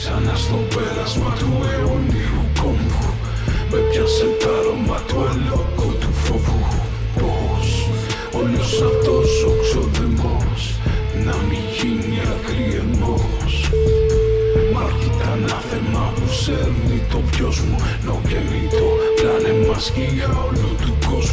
Ξανά στο πέρασμα του αιωνίου κόμβου με πιάσε τ' άρωμα του αλόκου του φόβου. Πώς όλος αυτός ο ξοδεμός να μην γίνει ακριεμός. Μ' τα ανάθεμα που σέρνει το ποιος μου νογεννήτο πλάνε μασκή για όλου του κόσμου.